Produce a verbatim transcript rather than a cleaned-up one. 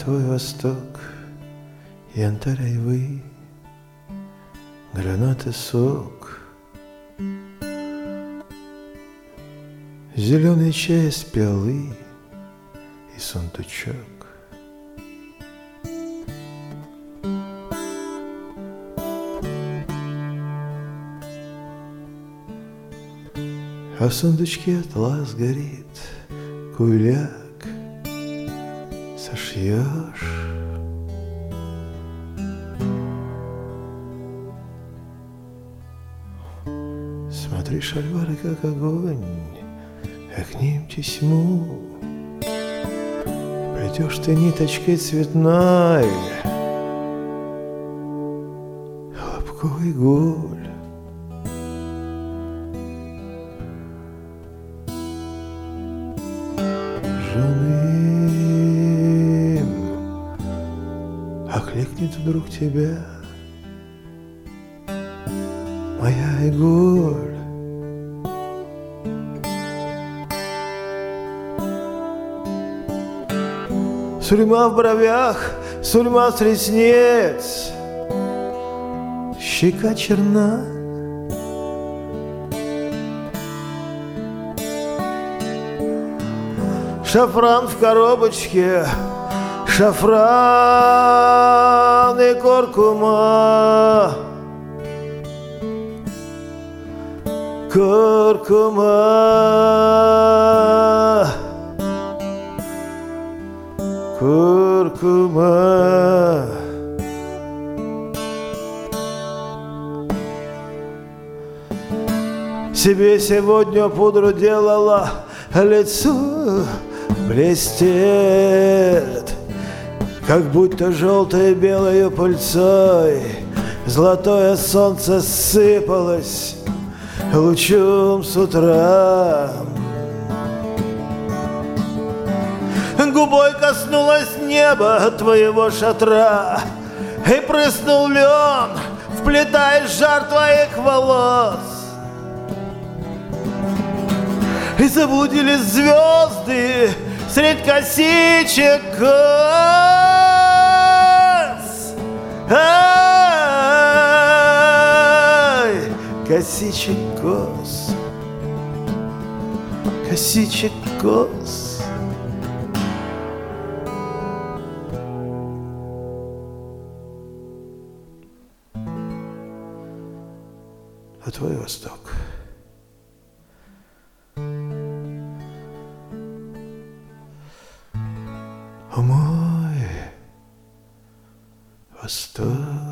твой восток, янтарь айвы, гранаты сок, зеленый чай из пиалы и сундучок. А в сундучке атлас горит, куляк сошьешь. Смотри, шальвары, как огонь, а к ним тесьму плетешь ты ниточкой цветной, хлопковый гуль. Жуным окликнет вдруг тебя моя Айгуль. Сурьма в бровях, сурьма с ресниц, щека черна. Шафран в коробочке, шафран и куркума, куркума, куркума. Себе сегодня пудру делала, лицо блестит, как будто желтой белой пыльцой золотое солнце сыпалось лучом с утра. Губой коснулась неба твоего шатра, и прыснул лен, вплетаясь в жар твоих волос. И заблудились звезды средь косичек кос. Ай, косичек кос, косичек кос. А твой восток? О мой восток.